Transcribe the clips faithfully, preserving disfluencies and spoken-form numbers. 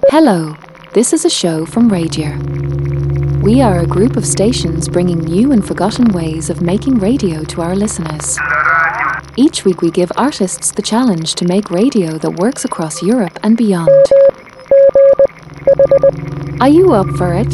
Hello, this is a show from Radio. We are a group of stations bringing new and forgotten ways of making radio to our listeners. Each week we give artists the challenge to make radio that works across Europe and beyond. Are you up for it?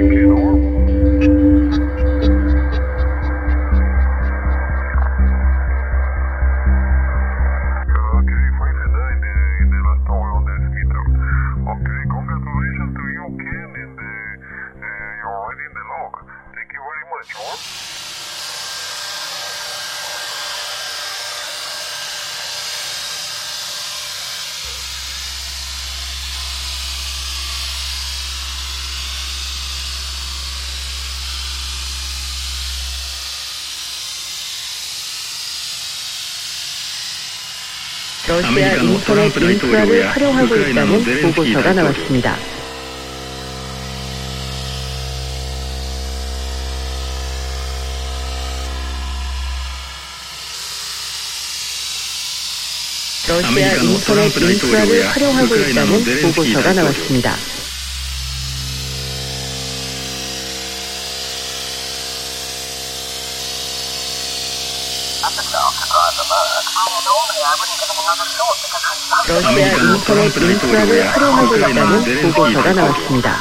러시아 인터넷 인프라를 활용하고 있다는 보고서가 나왔습니다. 러시아 인터넷 인프라를 활용하고 있다는 보고서가 나왔습니다. 러시아 인터넷 인프라를 활용하고 있다는 보고서가 나왔습니다.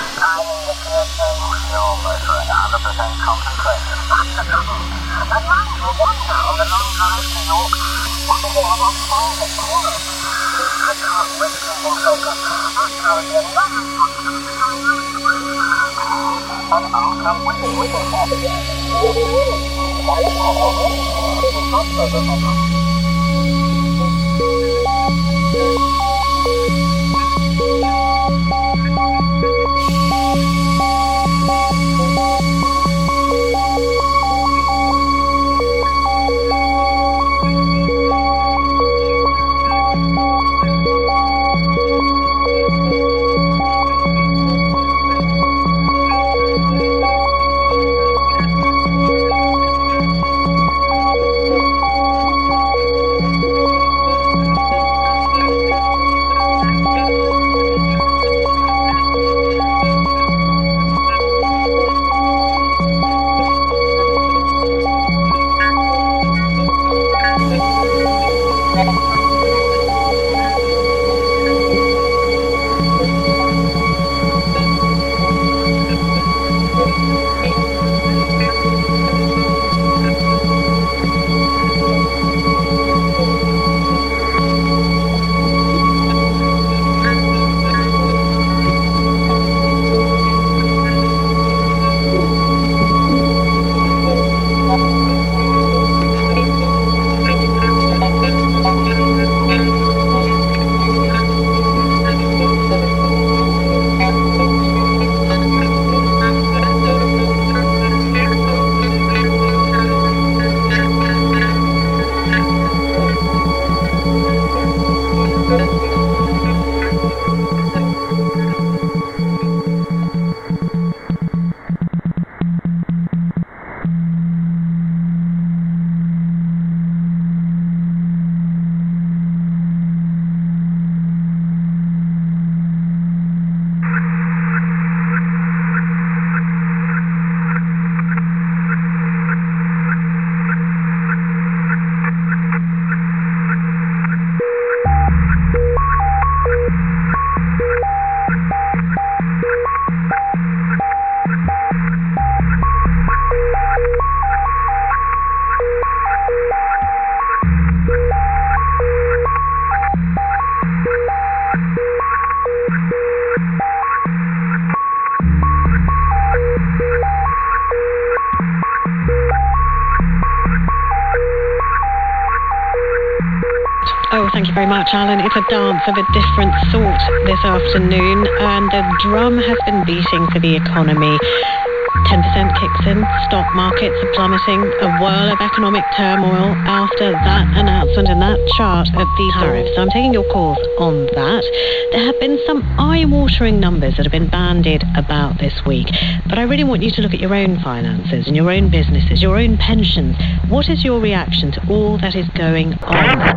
Oh, thank you very much, Alan. It's a dance of a different sort this afternoon, and the drum has been beating for the economy. ten percent kicks in, stock markets are plummeting, a whirl of economic turmoil after that announcement and that chart of the tariffs. I'm taking your calls on that. There have been some eye-watering numbers that have been bandied about this week, but I really want you to look at your own finances and your own businesses, your own pensions. What is your reaction to all that is going on?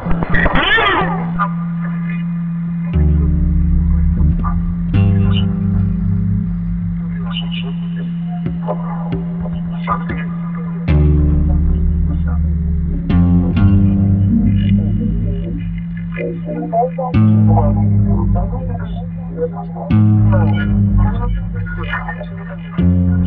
Thank you.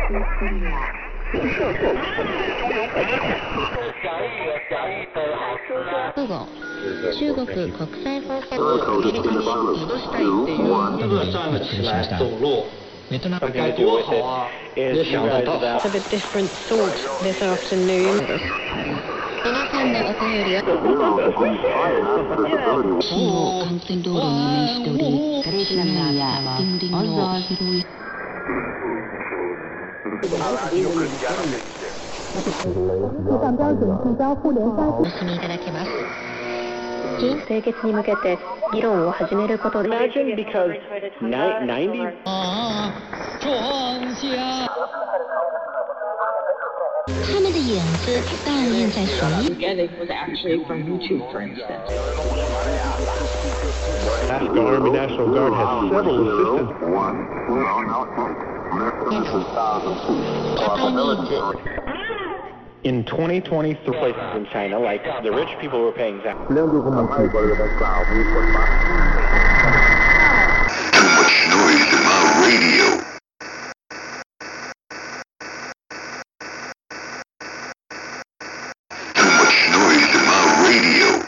中国国際放送にアメリカに戻したいっていう。 站了起来走路。大概多好啊！也想得到。 Of a different sort this afternoon. 皆さんのお便りは市の幹線道路に面しており、市民や近隣の広いお楽しみいただけます。清潔に向けて議論を始めることで Imagine because ninety 他们的影子倒映在水里。 Organic was actually from YouTube, for instance. The Army National Guard has several assistants. In twenty twenty-three, places in China, like the rich people were paying tax. Too much noise in my radio. Too much noise in my radio.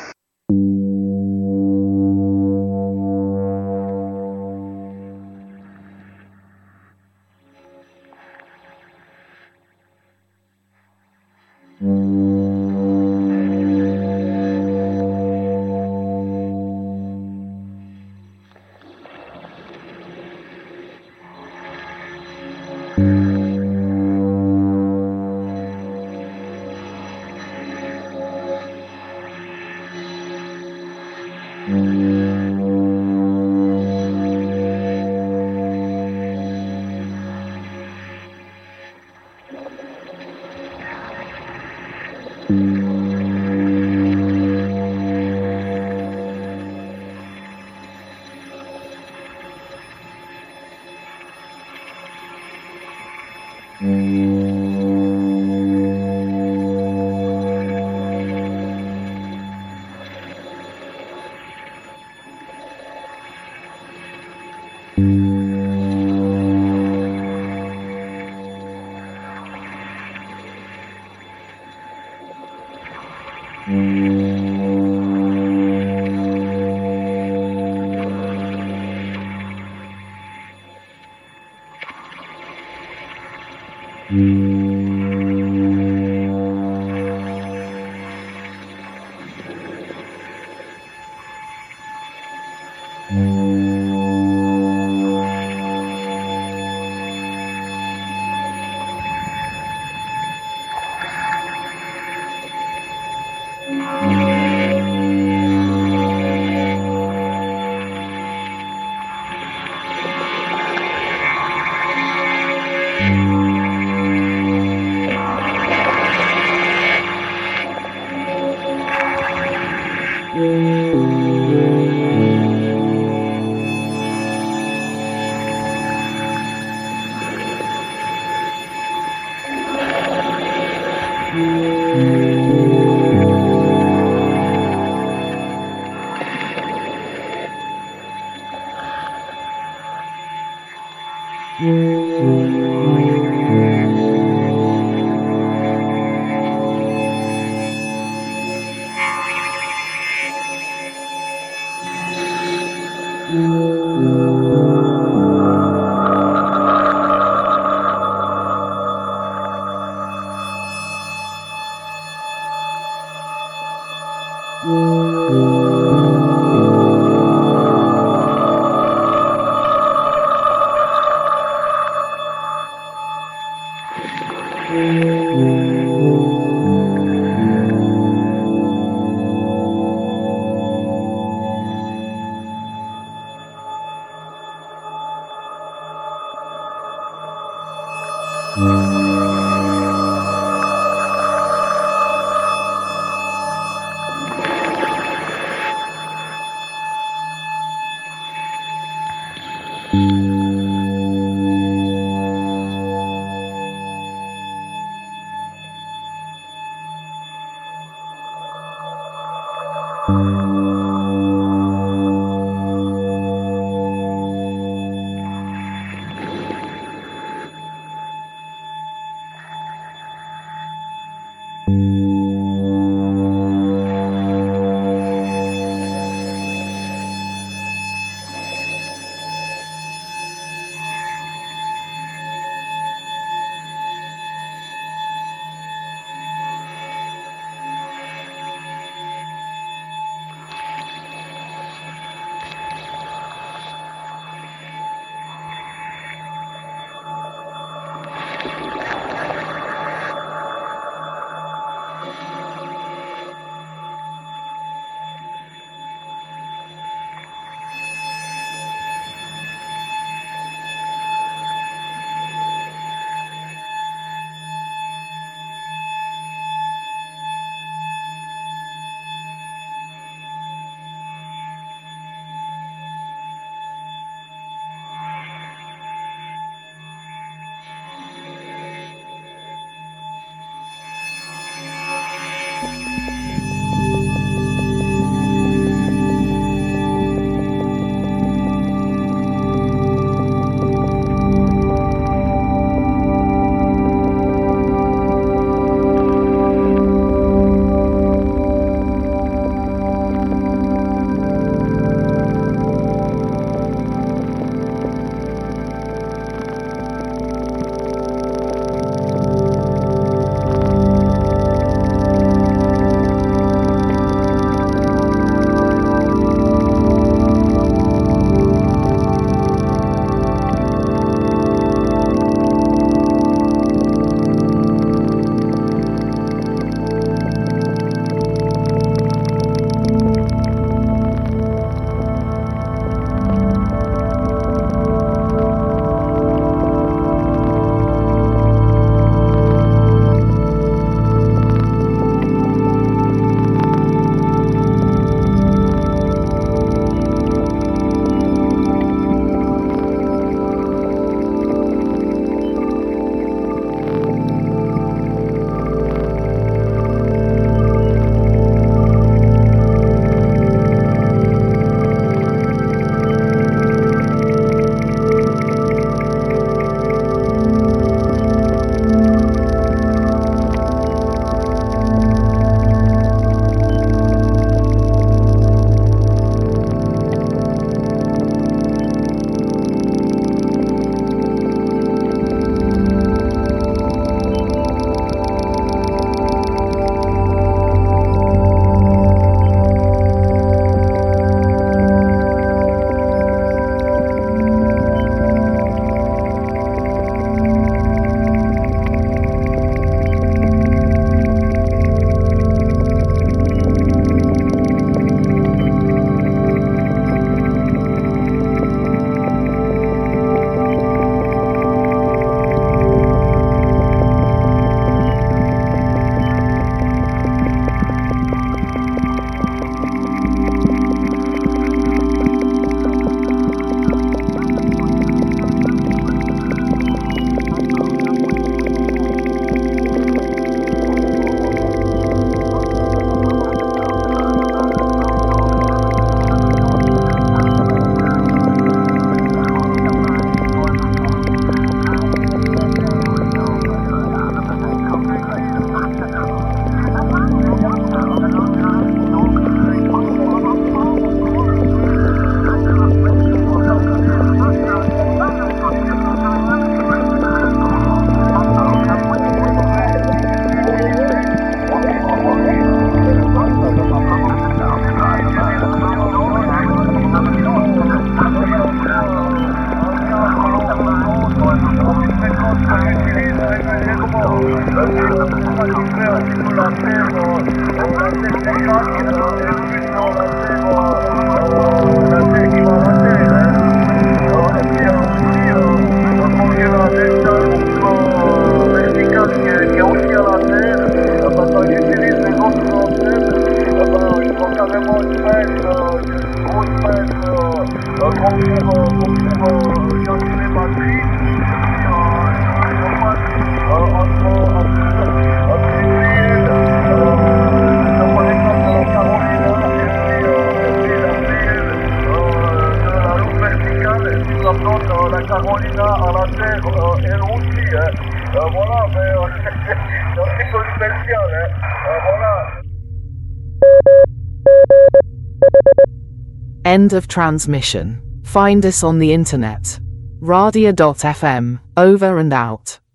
End of transmission. Find us on the internet. radia dot f m. Over and out.